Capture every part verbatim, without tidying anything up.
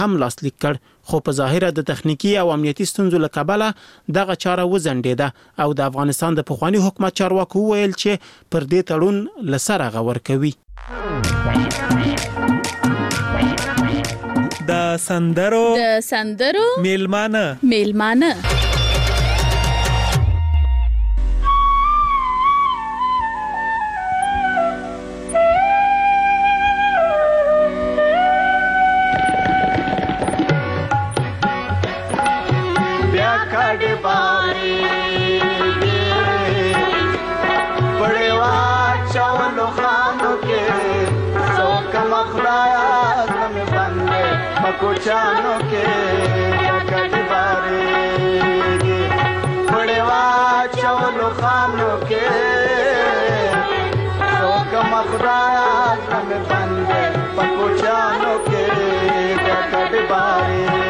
هم لاسلیک کړ، خو په ظاهره د تخنیکی او امنیتي ستونزو له کبله دغه چاره وځنډېده او د افغانستان د پخوانی حکومت چارواکو وویل چې پر دې تړون له سره غور کوي. د سندرو د سندرو میلمانه میلمانه कुचानो के कटबारे बड़ेवा चौलो खानो के सोक मखदाया में बंदे पकुचानो के कटबारे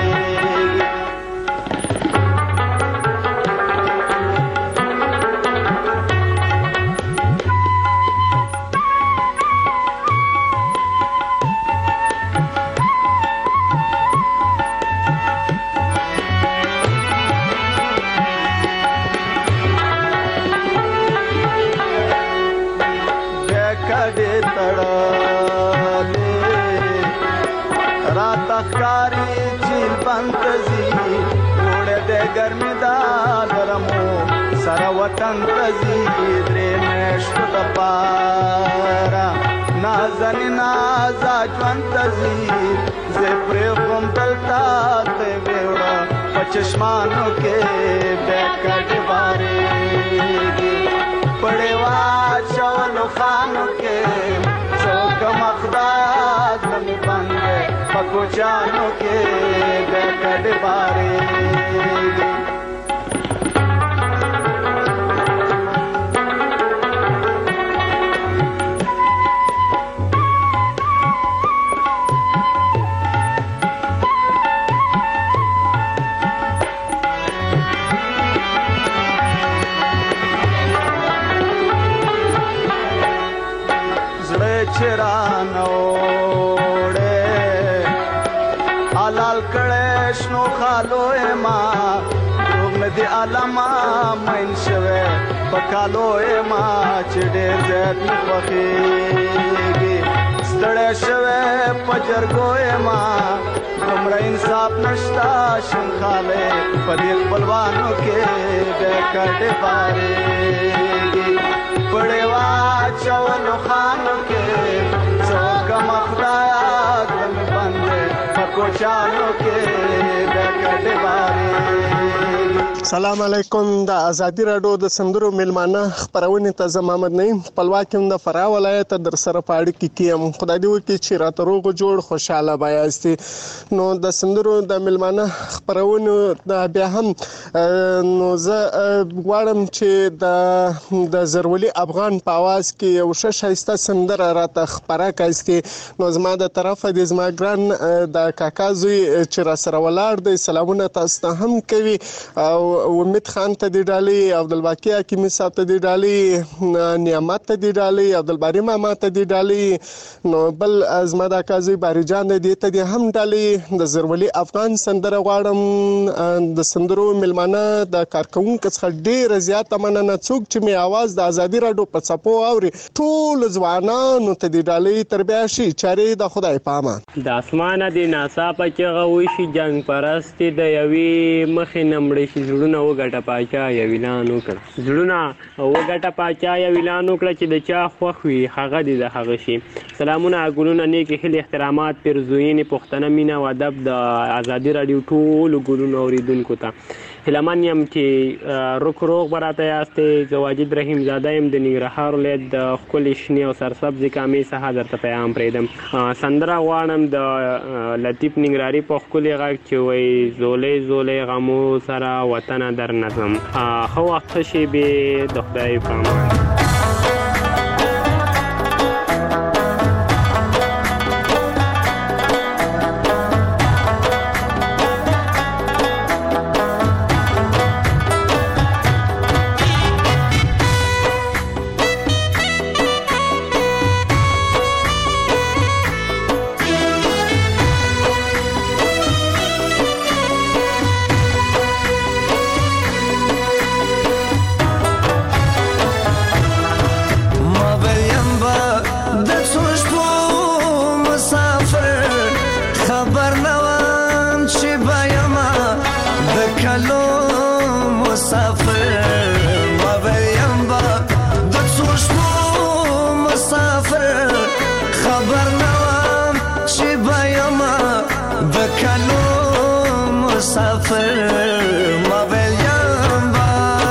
वतन तजी द्रे मेश्त दपारा नाजन नाजा ज्वंत जी जे प्रेम दलता ते बेवड़ा पचश्मानों के बैकट बारे पड़ेवा चौलो खानों के चौक मखदाज में बंदे पकुचानों के बैकट बारे अलमा मनशवे पकालोए मा चढ़े जैत पखेगी स्टड़े शवे पजर गोए मा हमरा इंसाफ नश्ता शंखाले पदीर बलवानों के बेकट बारेगी बड़ेवा चवलो खानों के चौक मखदाया गम बंदे पकोचानों के बेकट बारेगी. سلام علیکم. د ازادي رادیو د سندرو میلمانه خبرونه ته زه محمد نعیم خپلواکم د فراه ولایت در سره پاړی کې کیم. خدای دې وکړي چې راته روغ جوړ خوشاله بایاستي. نو د سندرو د میلمانه خبرونه د بیا هم نو زه غواړم چې د د زرولي افغان په आवाज کې یو ښه شایسته سندره راته خبره کړي. نو زما د طرفه د زما ګران د کاکا زوی چې را سره ولاړ دی سلامونه تاسو ته هم کوي او امید خان ته دی ډالي عبدالباقی حکیمی صاحب ته دی ډالي نعمت ته دی ډالي عبدالباری ماما ته دی ډالي نو بل ازما د کازوی باری جان دی ته دی هم ډالي د زرولي افغان سندره غواړم د سندرو ملمانه د کارکونکو څخه ډیر زیات مننه څوک چې می आवाज د ازادي رادیو په څپو اوري ټول ځوانانو ته دی ډالي تربیه شي چاري د خدای په امان د اسمانه دی ناصاپه چې غوي شي جنگ پرست د یوي مخې نمړې شي زړونه وګټه پاچا یا ویلان وکړه زړونه وګټه پاچا یا ویلان وکړه چې د چا خوښ وي هغه دې د هغه شي. سلامونه ګلونه نیک هیلې احترامات پرزوینې پښتنه مینه او ادب د ازادي رادیو ټولو ګلونو اوریدونکو ته هیلمن یم چې روغ روغ براته یاستې. زه واجد رحیم زاده یم د ننګرهار ولایت د ښکلې شنې او سرسبزې کامې څخه درته پیغام پرېږدم. سندره غواړم د لطیف ننګرهاري په ښکلې غږ چې وایي زولې زولې غمو سره وطنه در نظم. ښه وخت ښه شېبې د خدای په امان. خبر نوام چې بیما د کلو مسافر ما ویم با د څوشمو مسافر خبر نوام چې بیما د کلو مسافر ما ویم با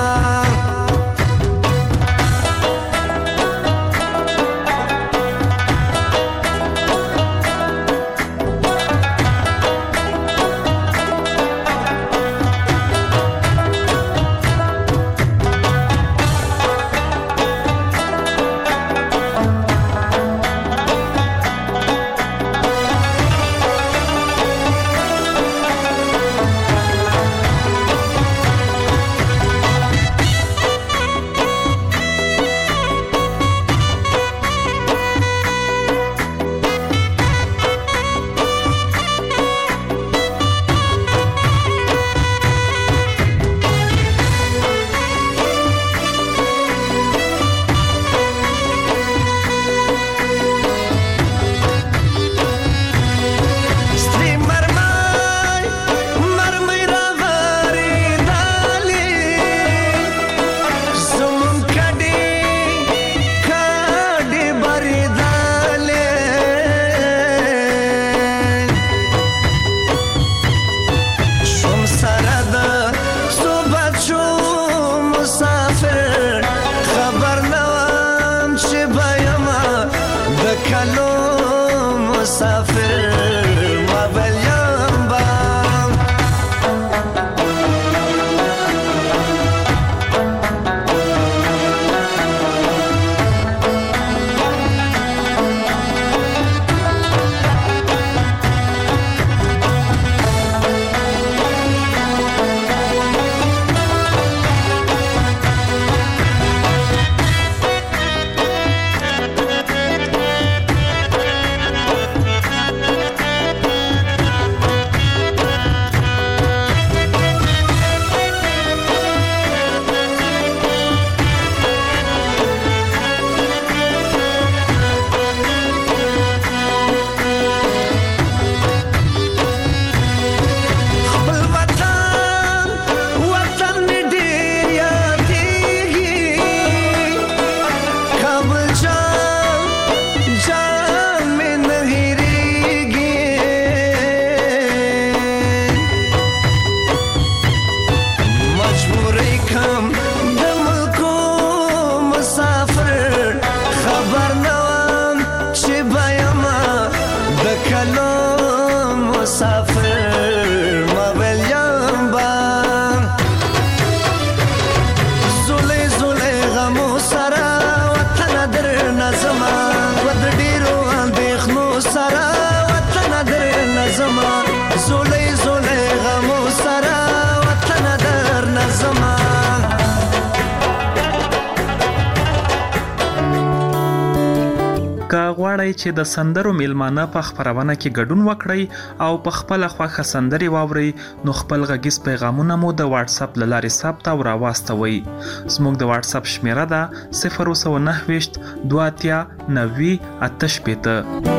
غواړئ چې د سندرو میلمانه په خبرونه کې ګډون وکړئ او په خپل خوښه سندري واورئ نو خپل غږیز پیغامونه مو د واتس اپ لارې ثبت او راواستوئ. زموږ د واتس اپ شمیره ده صفر نه نه دوه اتیا نوي اته شپېته.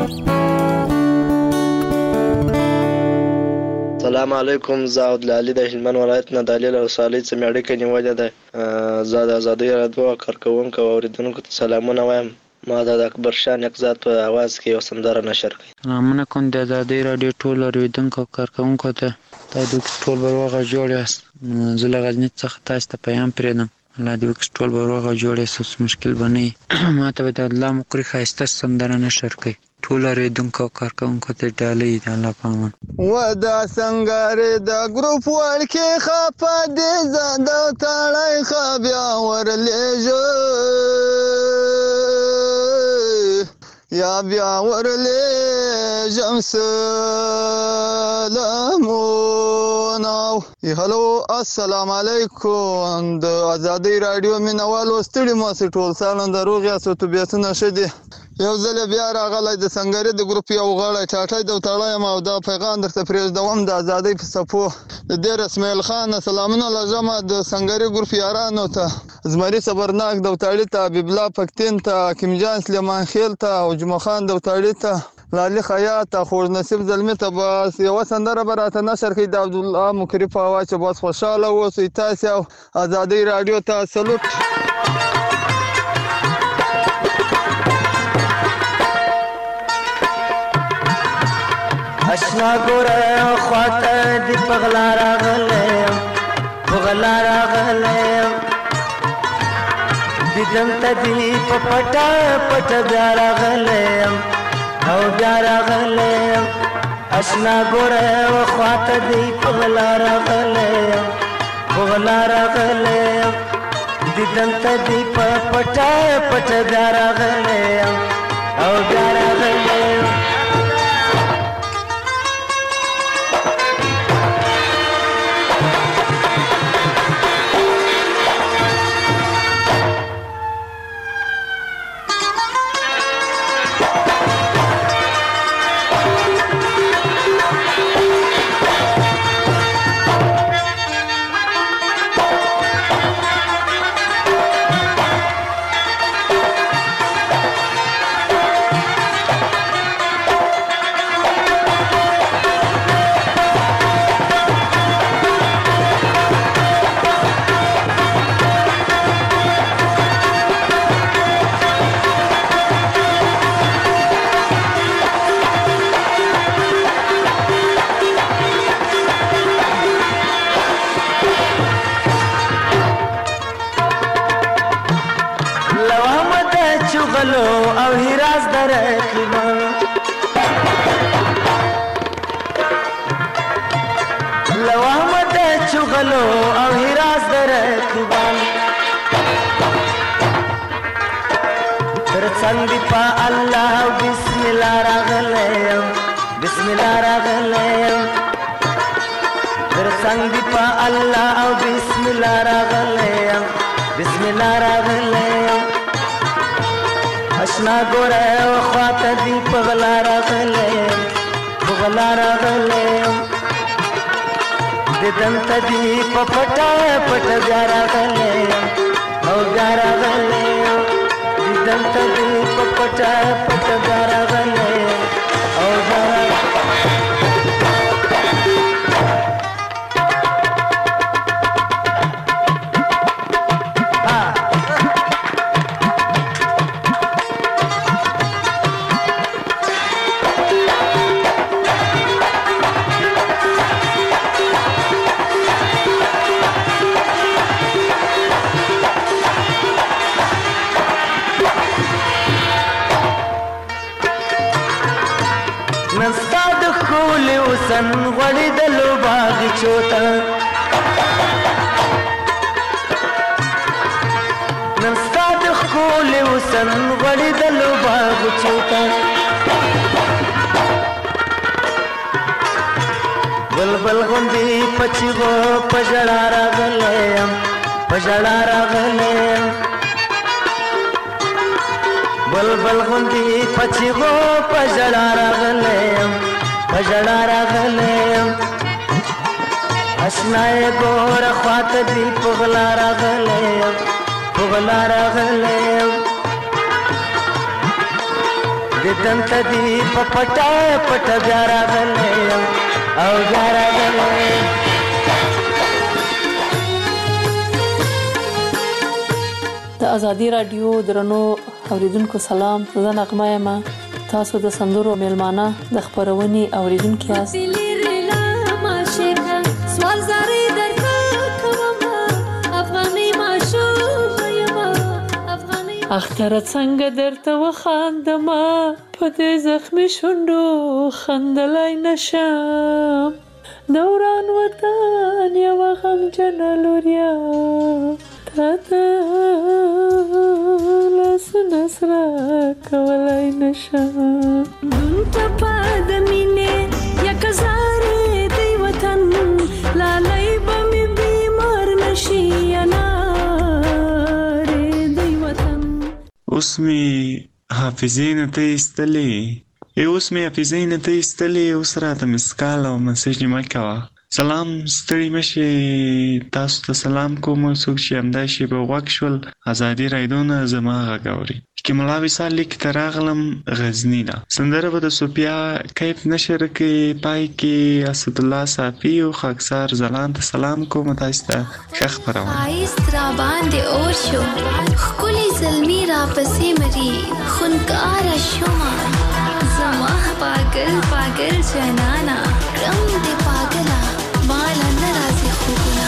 السلام علیکم. زه عبدالعلی د هلمند ولایت نه د علیل او صالح څخه اړیکه نیولې ده. زه د ازادۍ راډیو کارکوونکو او اوریدونکو ته سلامونه وایم. ما د اکبر شاه نقزات په आवाज کې یو سندره نشر کړه. سلامونه کوم د ازادۍ راډیو ټول اوریدونکو او کارکوونکو ته. تاسو ټول بروغه جوړ یاست. زه له غزني څخه تاسو ته پیغام پرېږدم. الله دې وکړي ټول بروغه جوړ یاست. مشکل بنئ. ما ته د الله مقری خاسته سندره نشر کړئ. ټول اوریدونکو او کارکوونکو ته ډالۍ د الله پامان. و دا څنګه د ګروپ ورکه خپه دې زده تړای خبیا ورلېجو یا بیا ورلېجم سلامونه. هلو السلام علیکم. د ازادۍ راډیو مینوالو ستړي ماسي ټول سالن د روغ یاستو طبیعتونه ښه دي. یو ځل بیا راغلی د سنګري د ګروپ یو غړی ټاټی د وتړی او دا پیغام درته پرېږدوم د ازادۍ په څپو د دیر اسماعیل خان سلامونه لږم د سنګري ګروپ یارانو ته، زمري صبرناک د وتړي ته، حبیب الله پکتین ته، حکیم جان سلیمان خیل ته او جمعه خان د وتړي ته، لالي خیاط خوږ نصیب زلمي ته بس یوه سندره به راته نشر کړي د عبدالله مکري په هوا چې بس خوشحاله اوسئ تاسې او ازادۍ راډیو ته سلوټ. اشنا ګوره خواته دې په غلا راغلی یم په غلا راغلی یم دیدم ته دې په پټه پټه بیا راغلی یم او بیا راغلی یم اشنا ګوره خواته دې په غلا راغلی یم په غلا راغلی یم دیدم ته دې په پټه پټه بیا راغلی یم او بیا راغلی یم او هراس در اقلیمان لو احمد چغلو او هراس در اقلیمان تر څنګ پا الله بسم الله راغلم بسم الله راغلم تر څنګ پا الله او بسم الله راغلم بسم الله راغلم اشنا ګوره خواته دې په غلا راغلی په غلا راغلی دیدم ته دې په پټه پټه بیا راغلی او بیا راغلی دیدم ته دې په پټه پټه بیا راغلی او بیا سن غړي د لوباغي چوتا نن ستاد خول وسن غړي د لوباغي چوتا بلبل غوندي پچغو پجړا راغلم پجړا راغلم بلبل غوندي پچغو پجړا راغلم پجړا راغلم اشنای ګور خواته دی پغلا راغلم پغلا راغلم دیدم ته دی په پټه پټه بیا راغلم او بیا راغلم د ازادي رادیو درنو اوریدونکو سلام زه نغمه یم تاسو د سندرو میلمانه د خبرونې اوریدونکو یاست اختر څنګه درته وخاندما په دې زخمي شونډو خندلای نشم دوران وطن یو غمجن لوریا تاته لاس نسرا کولای نشم دون ټپا د مینې یا کزارې دی وطن لالای بمې بیمار نشي انا اوس می حافظې نه ته ایستلې ای اوس می حافظې نه ته ایستلې اوس راته مسکال او مسیج نیمه کوه سلام ستړي مشي تاسو ته سلام کوم څوک چې همدا شی په غوږ شول ازادي رادیو نه زما غږ اوري چې ملا وصال لیک ته راغلم غزني نه. سندره به د صوفیا کیف نشر کې پای کې اسد الله صافي او خاکسار زلان ته سلام کوم. تاسو ته ښه خپرونه. آیست را باندې اور شو خولي زلمی را پسې مری خونکار شوما زما پاگل پاگل جنانا رم دی پاگلا مالا نرازی خوبنا.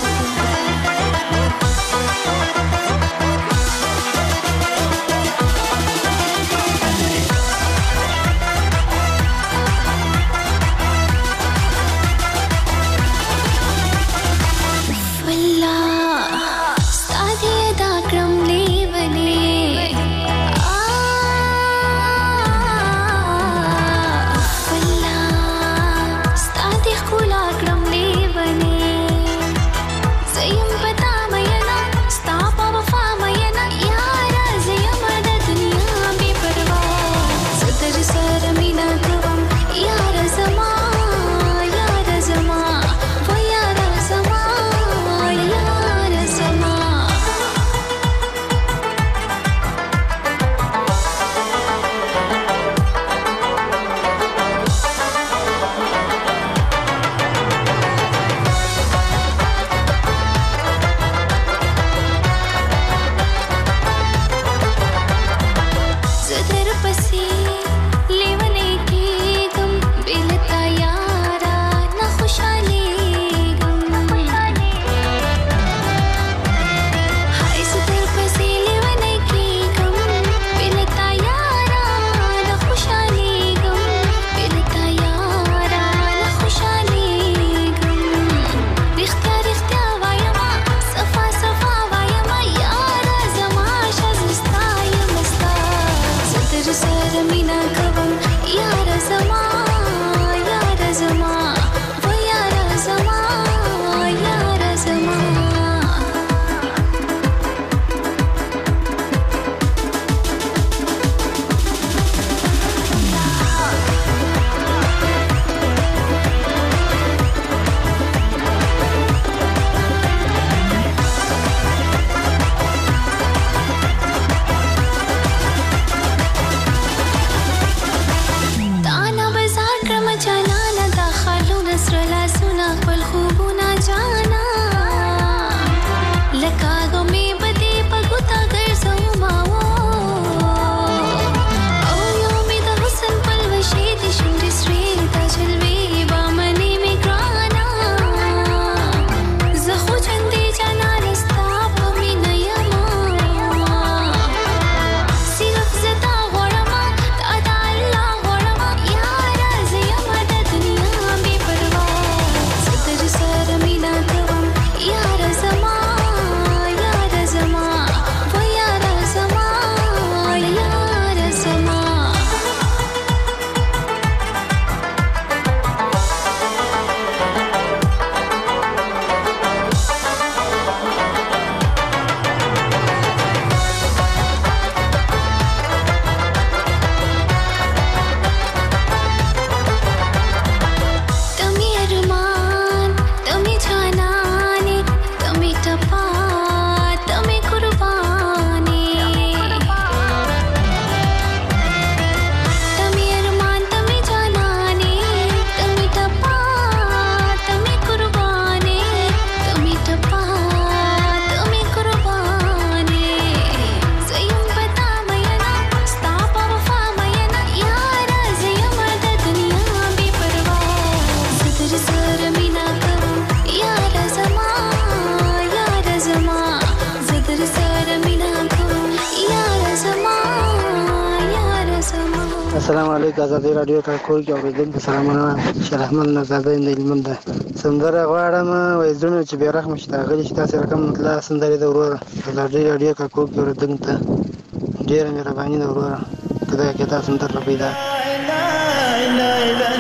السلام علیکم. آزادی رادیو کارکول کې اوریدونکو سلامونه. شیخ احمد نزاده د هلمند ده. سندره غواړم وای زړه چې بیا رحم شته غلی چې تاسو رقم مطلع سندره د ورور آزادی رادیو کارکول کې اوریدونکو ته ډیره مهرباني ده ورور. خدای کې تاسو سندره پیدا لا لا لا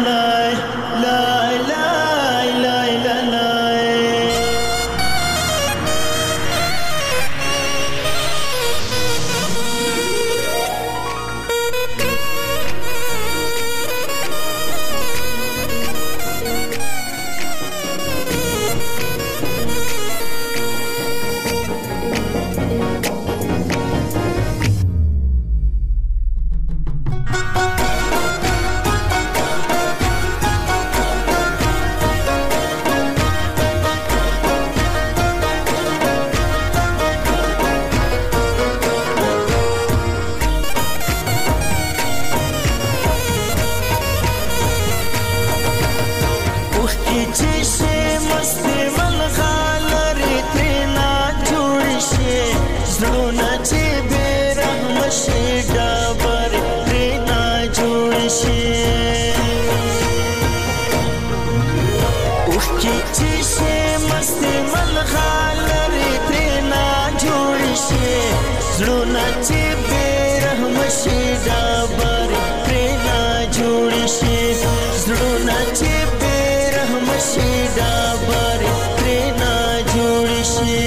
لا لا لا لا کې چې شي مستې ملغلرې ترېنه جوړې شي زړونه چې بې رحمه شي ډبرې ترېنه جوړې شي زړونه چې بې رحمه شي ډبرې ترېنه جوړې شي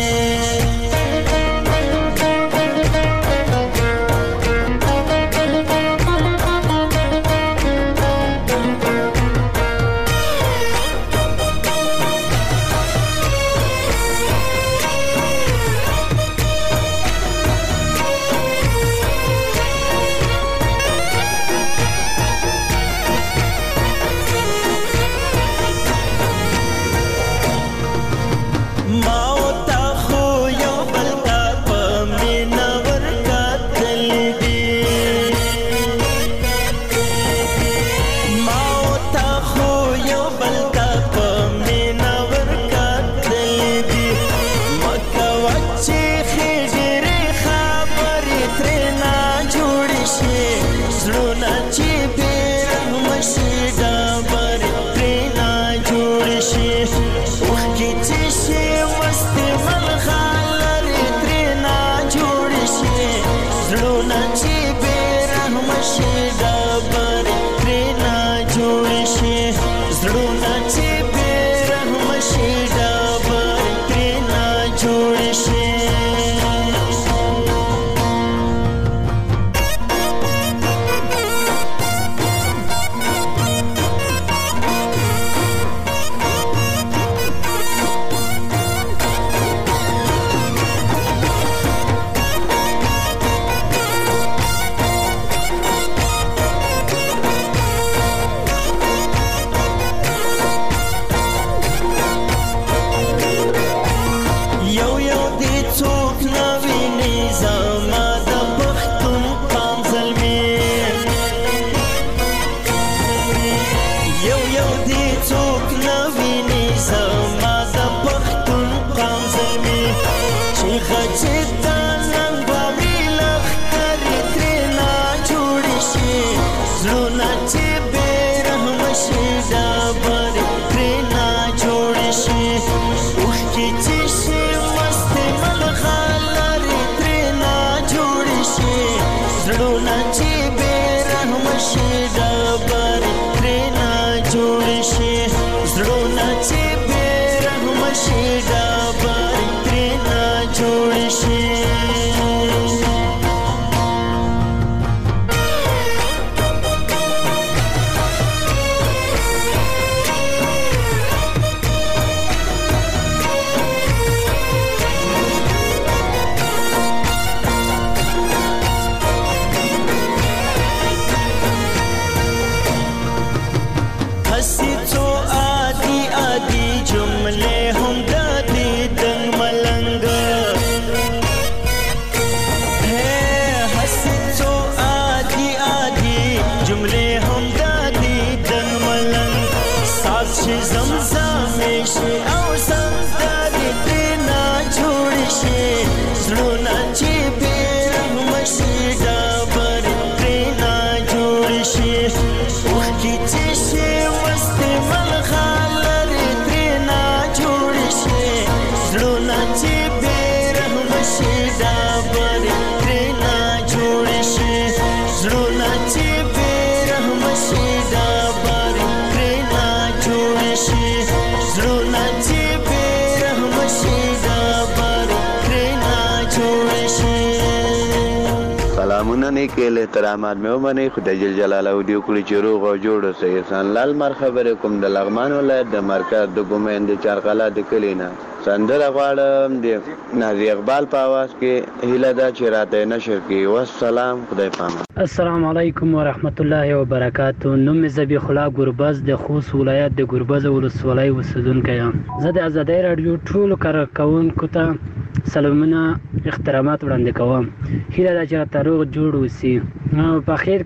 نیک احترامات مې ومنئ خدای جل جلاله دې وکړي چې روغ او جوړ اوسئ. احسان لال مر خبرې کوم د لغمان ولایت د مرکز د ګومین د چارقلا د کلي نه. سندره غواړم د نازي اقبال په اواز کې هیله ده چې راته نشر کړي. والسلام، خدای پامان. السلام علیکم ورحمت الله وبرکاتو. نوم مې ذبیح الله ګربز د خوست ولایت د ګربز ولسوالۍ اوسیدونکی یم. زه د ازادۍ راډیو ټولو کارکوونکو ته سلامونه احترامات وړاندې کوم. هیله ده چې راته روغ جوړ اوسي. په خیر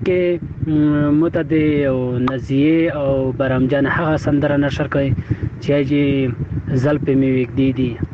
کې متدي او نزیه او برامجان هغه سندره نشر کوي چې چې زل په می وګدي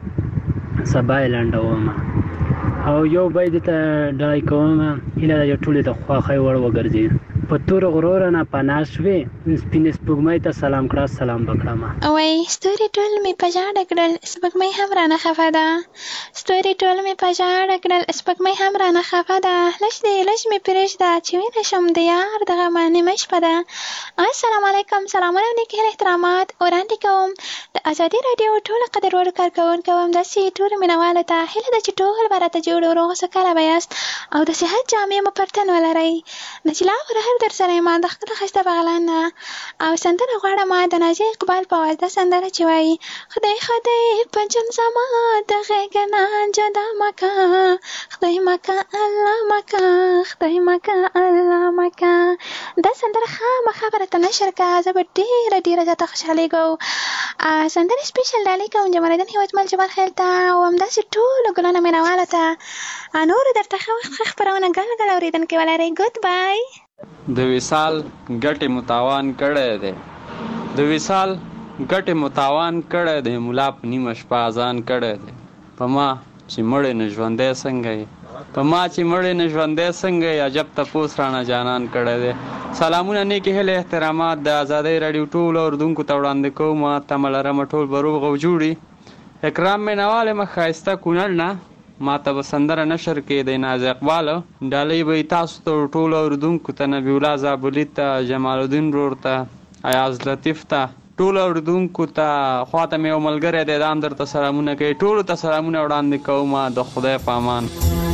دي سبا لاندوم او یو باید ته ډای کوم. هیله ده ټول ته خواخې ور وګرځي. په تور غرور نه پناه شوې سپینې سپوږمۍ ته سلام کړه سلام وکړه. وای ستوري ټول مې په ژاړه کړل سپوږمۍ هم رانه خفه ده. ستوري ټول مې په ژاړه کړل سپوږمۍ هم رانه خفه ده. لږ دې لږ مې پرېږده چې ویده شم د یار دغه نیمه شپه ده. السلام علیکم، سلامونه او نیکې احترامات وړاندې کوم د ازادي راډیو ټولو قدرمنو کارکوونکو همداسې ټولو مینوالو ته هیله ده چې ټول به راته جوړ و روغ سوکاله به یاست او د صحت جامې مو پر تن ولرئ. نجلا غرهر در سره یم د ښکلو ښایسته بغلان نه او سندره غواړم د نازي اقبال په واسطه سندره چې وایي خدای خدای په جون زما د غېږه نه جدا مکه خدای مکه الله مکه خدای مکه الله مکه. دا سندره خامخا به راته نشر کړه، زه به ډېره ډېره زیاته خوشحالېږم. سندرې سپیشل ډالۍ کوم جمالدین هیوادمل جبار خیل ته او همداسې ټولو ګلانو مینوالو ته. نورو درته ښه وخت ښه خپرونه ګل ګل اورېدونکي ولرئ. ګود بای. د وصال ګټې متاوان کړی دی د وصال ګټې متاوان کړی دی ملا په نیمه شپه اذان کړی دی په ما چې مړی نه ژوندی څنګه یې په ما چې مړی نه ژوندی څنګه یې عجب تپوس رانه جانان کړی دی. سلامونه نیکې هیلې احترامات د ازادۍ راډیو ټولو اورېدونکو ته وړاندې کوم. تمه لرمه ټول به روغ او جوړي. اکرام مینوال یم ښایسته کونړ نه. ما ته به سندره نشر کې د ناز اقبال ډالۍ به یې تاسو ته ټولو اورېدونکو ته نبي الله زابلي ته جمال الدین ورور ته ایاز لطیف ته ټولو اورېدونکو ته خواته مې یو ملګری دی دا هم درته سلامونه کوي. ټولو ته سلامونه وړاندې کوم د خدای په امان.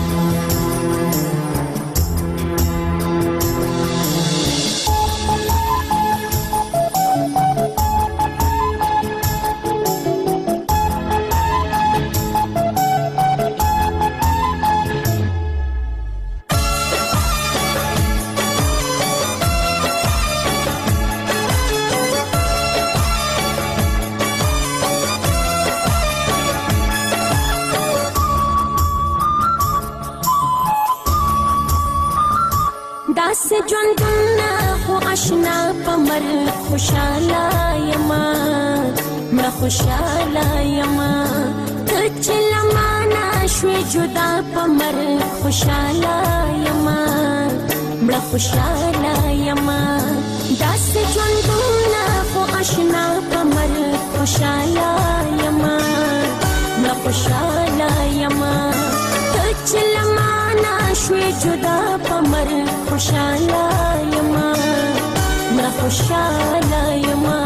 داسې ژوندونه خو اشنا په مرګ خوشحاله یمه مړه خوشحاله یمه ته چې له مانه شوې جدا په مرګ خوشحاله یمه مړه خوشحاله یمه داسې ژوندونه خو اشنا په مرګ خوشحاله یمه مړه خوشحاله یمه ته چې له مانه شوې جدا په مرګ خوشحاله یمه مړه خوشحاله یمه.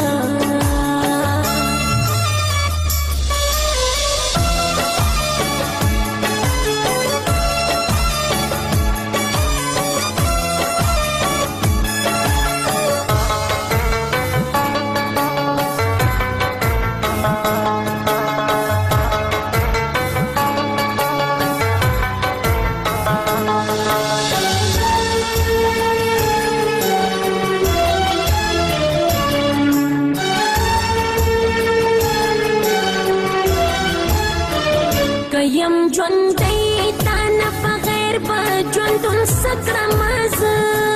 یم ژوندی تا نه بغیر به ژوندون څه کړمه زه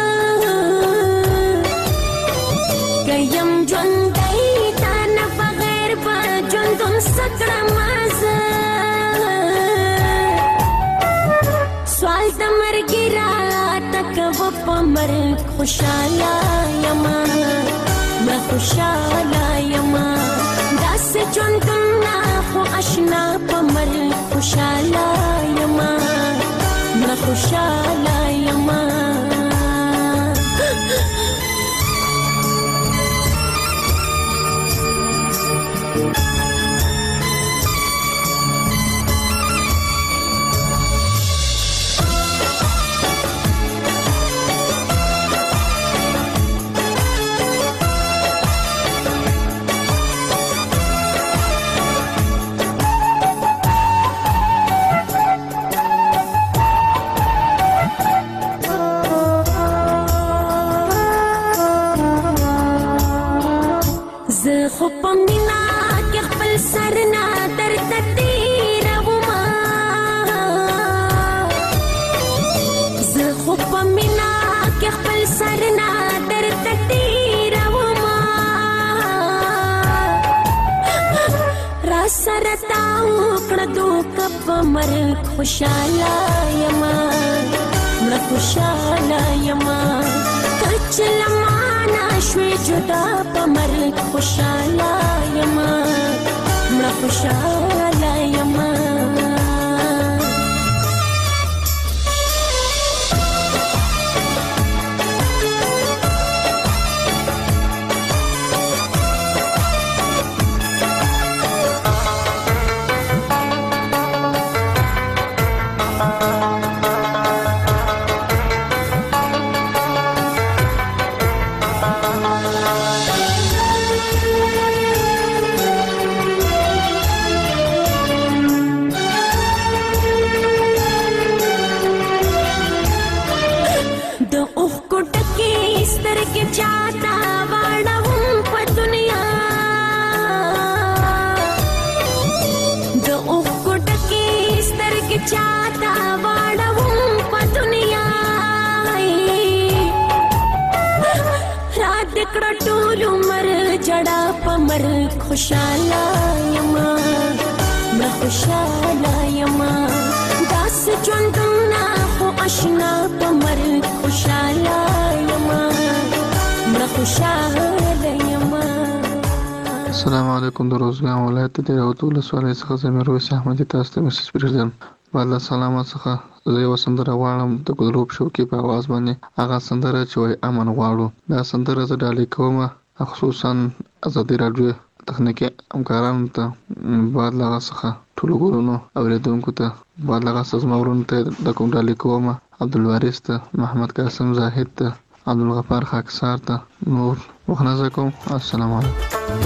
که یم ژوندی تا نه بغیر به ژوندون څه کړمه زه سوال د مرګي راته کوه په مرګ خوشحاله یمه مړه خوشحاله یمه داسې ژوندونه خو اشنا په مرګ خوشحاله یمه مړه خوشحاله یمه. خو په مینا کې خپل سر نه درته تېرومه زه خو په مینا کې خپل سر نه درته تېرومه را سره تا وکړه دوکه په مرګ خوشحاله یمه مړه خوشحاله یمه ته چې لمانه شوې جدا په مرګ خوشاله یمه مړه خوشاله یمه خوشاله یما مړه خوشاله یما داسې ژوندونه خو اشنا په مرګ خوشاله یما مړه خوشاله یما. السلام علیکم. د روزګان ولایت د راوت ولسوالۍ څخه زه میرویس احمدي تاسو ته مسج پرېږدم. بعد له سلامه څخه زه یوه سندره غواړم د ګلروب شوقي په اواز باندې. هغه سندره چې وایي امن غواړو. دا سندره زه ډالۍ کومه خصوصا ازادي راډیو تخنیکي همکارانو ته، بعد له هغه څخه ټولو ګورونو اورېدونکو ته، بعد له هغه څخه زما ورونو ته د کوم ډالۍ کومه عبدالوارث ته، محمد قاسم زاهد ته، عبدالغفار خاکسار ته، نور وخت کوم. السلام علیکم.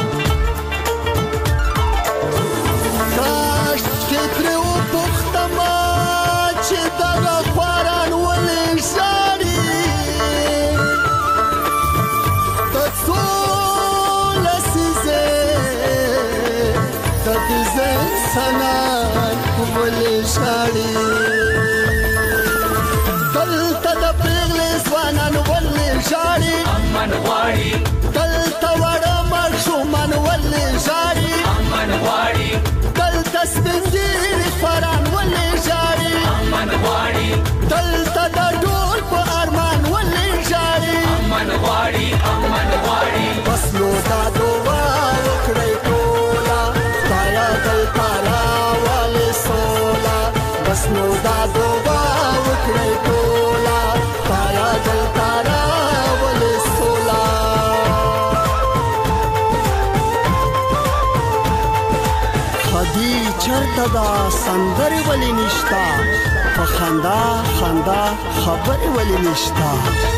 دلته د پیغلې ځوانان ولې ژاړي امن غواړي، دلته وړه ماشومان ولې ژاړي امن غواړي، دلته سپین ږیري خواران ولې ژاړي امن غواړي، دلته د ډول په ارمان ولې ژاړي امن غواړي امن غواړي. بس نو دا دعا وکړئ ټوله خدایه دلته راولې سوله. بس نو دا دعا وکړئ ټوله خدایه دلته راولې سوله. خدي چرته دا سندرې ولې نشته، په خندا خندا خبرې ولې نشته.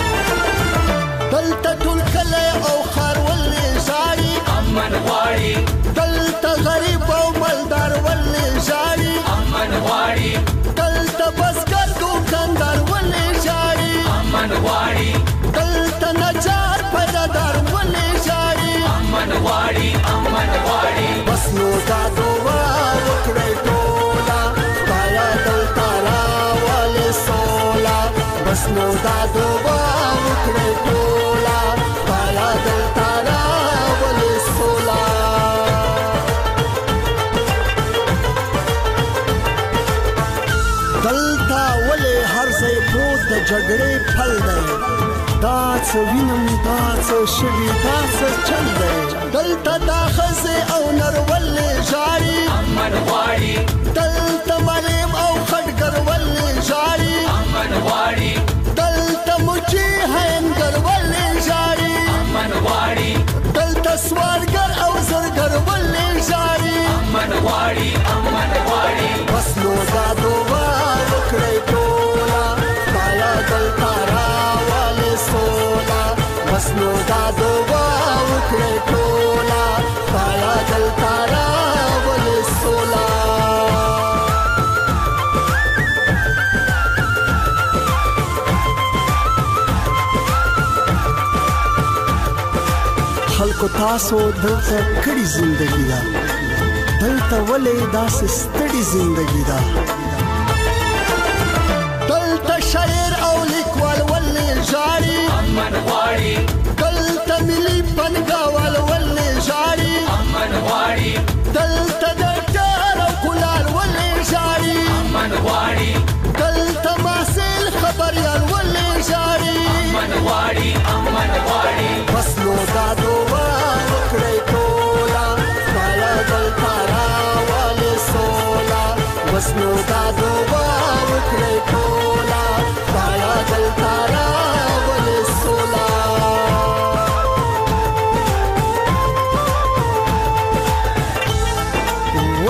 دلته ټول کلی او ښار ولې ژاړي امن غواړي، دلته غریب او مالدار ولې ژاړي امن غواړي، دلته بزګر دوکاندار ولې ژاړي امن غواړي، دلته نجار پیدادار ولې ژاړي امن غواړي امن غواړي. بس نو دا دعا وکړئ ټوله خدایه دلته راولې سوله. بس نو دا دعا وکړئ ټوله خدایه دلته راولې سوله. دلته ولې هر ځای پروت د جګړې پل دی، دا څه وینم دا څه شوي دا څه چل دی. دلته دا ښځې او نر ولې ژاړي امن غواړي، دلته معلم او خټګر ولې ژاړي امن غواړي، دلته مچي هینګر ولې ژاړي امن غواړي، دلته سوالګر او زرګر ولې ژاړي امن غواړي امن غواړي. بس نو دا دعا وکړئ ټوله خدایه دلته راولې سوله. بس نو دا دعا وکړئ ټوله خدایه دلته راولې سوله. خلکو تاسو دلته کړي زندگی ده، دلته ولې داسې ستړي زندگی ده. دلته شاعر او لیکوال ولې ژاړي امن غواړي، دلته ملي پنګاوال ولې ژاړي امن غواړي، دلته ډاکټر او کولار ولې ژاړي امن غواړي، دلته محصل خبريال ولې ژاړي امن غواړي امن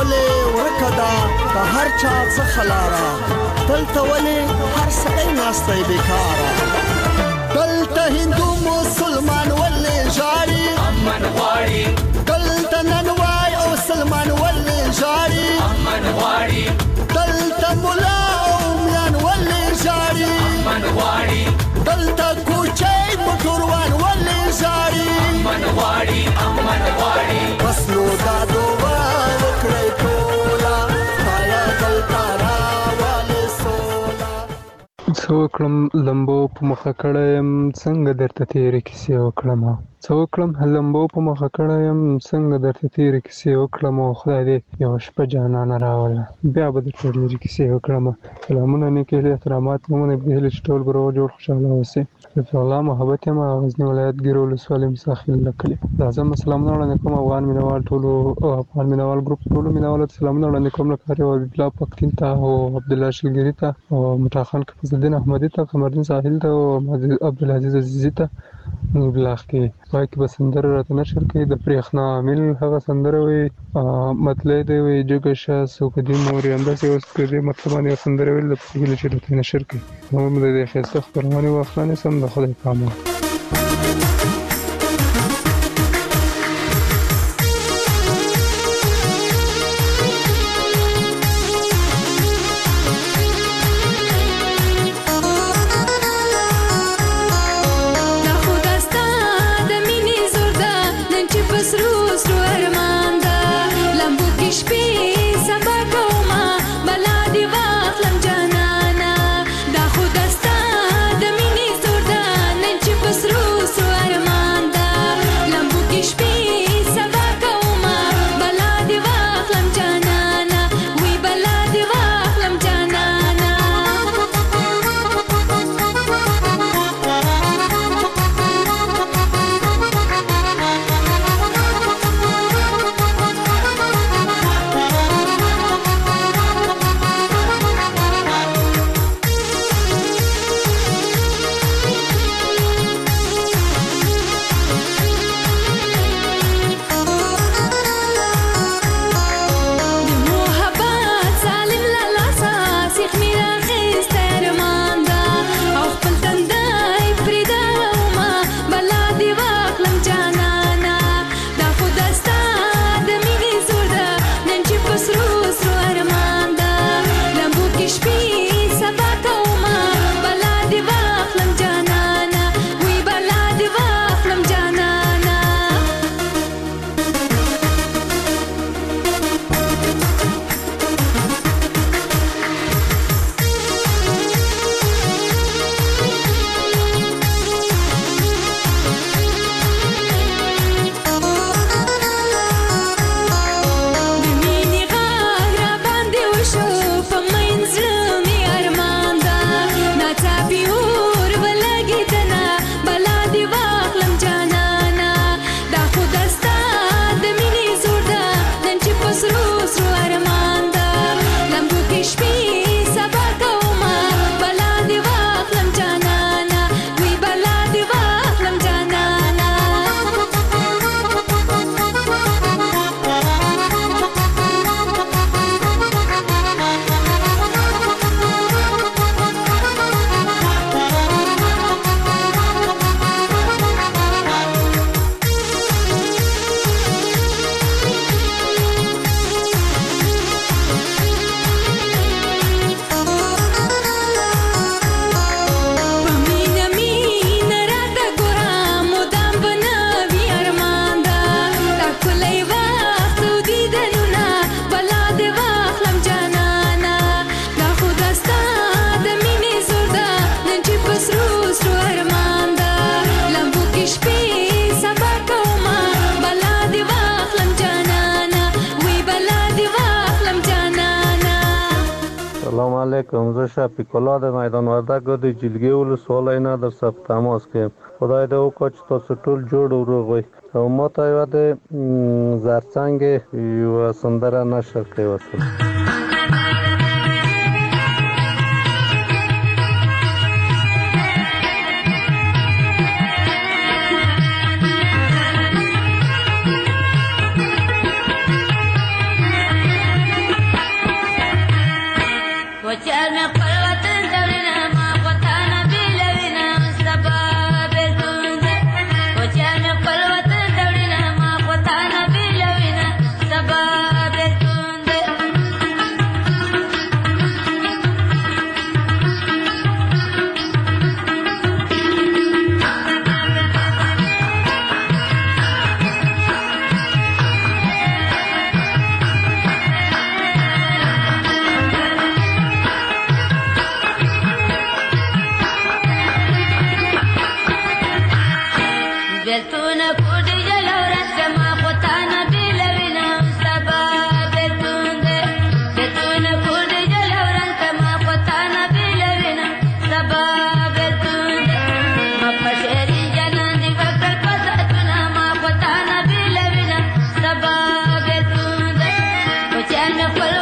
ولې ورکه ده د هر چا څخه لاره دلته ولې هر سړی ناستی بیکاره دلته هندو مسلمان ولې ژاړي امن غواړي دلته ننوای او سلمان ولې ژاړي امن غواړي دلته مولا او میان ولې ژاړي امن غواړي دلته کوچی موټروان ولې ژاړي امن غواړي امن غواړي بس نو دا دوه وکړئ ټوله تایا دلته راولې سوله څه وکړم لمبو په مخه کړی یم څنګه درته تېرې کیسې وکړم څه وکړم لمبو په مخه کړی یم څنګه درته تېرې کیسې وکړم او خدای دې یوه شپه جانانه راوله بیا به درته ډېرې کیسې وکړم سلامونه نیکې هیلې احترامات نومونه دې هیلې چې ټول به روغ جوړ خوشحاله اوسئ لطف الله محبت یم غزني ولایت ګیرو ولسوالۍ مساخیل له کلي لازم سلامونه وړاندې کوم افغان مینوال ټولو افغان مینوال ګروپ ټولو مینوالو ته سلامونه وړاندې کوم لکه هر یو حبیب الله پختین ته او عبدالله شلګري ته او مټا خان فضلالدین احمدي ته قمردین ساحل ته او عبدالعزیز عزیزي ته بلاغ کې وایي کې به سندره راته نشر کوي د برېښنا عامل هغه سندره وایي مطلع دی وایي جګه شه سوکدي مورې همداسې اوس په دې مطلب باندې یوه سندره ویل د پخې هیله چې راته نشر کوي نو د دې ښایسته خپرونې واخله نیسم د خدای په امان علیکم زه شفیق الله د میدان وردګو د جلګې ولسوالۍ نه در ثبت تماس کوم خدای دې وکړي چې تاسو ټول جوړ او روغ وئ او ما ته یو د زرڅنګ یو سندره نشر کړې وسه نفل